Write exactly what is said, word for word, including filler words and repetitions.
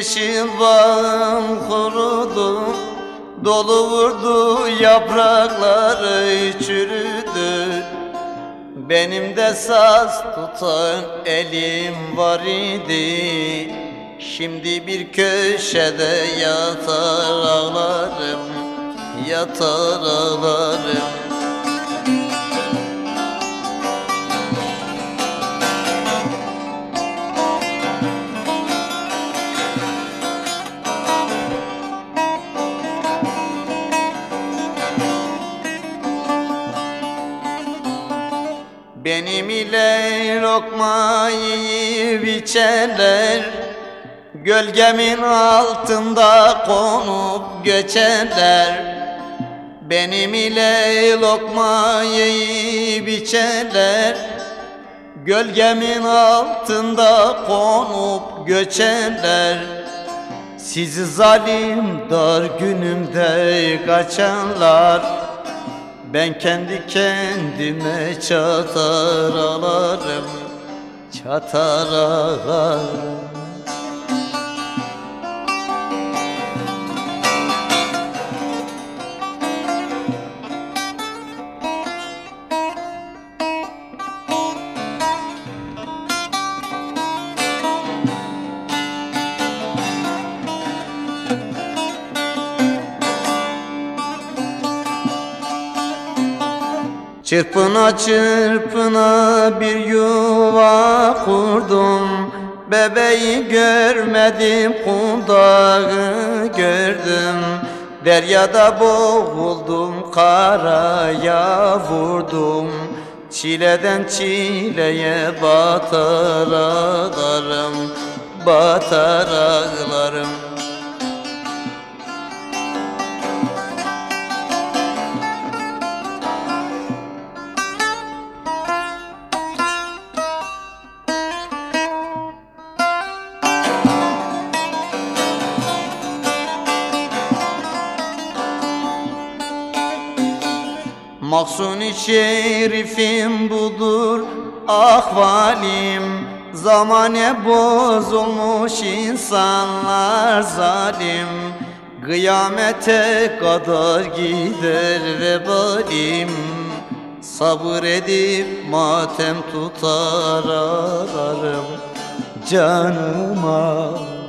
yeşil bağım kurudu, dolu vurdu yaprakları çürüdü. Benim de saz tutan elim var idi, şimdi bir köşede yatar ağlarım, yatar ağlarım. Benim ile lokma yiyip içerler, gölgemin altında konup göçerler. Benim ile lokma yiyip içerler, gölgemin altında konup göçerler. Sizi zalim dar günümde kaçanlar, ben kendi kendime çatar ağlarım, çatar ağlarım. Çırpına çırpına bir yuva kurdum, bebeği görmedim, kundağı gördüm. Deryada boğuldum, karaya vurdum, çileden çileye batar ağlarım, batar ağlarım. Mahzun-i şerifim budur ahvalim, zamane bozulmuş insanlar zalim. Kıyamete kadar gider vebalim, sabır edip matem tutar ağlarım canıma.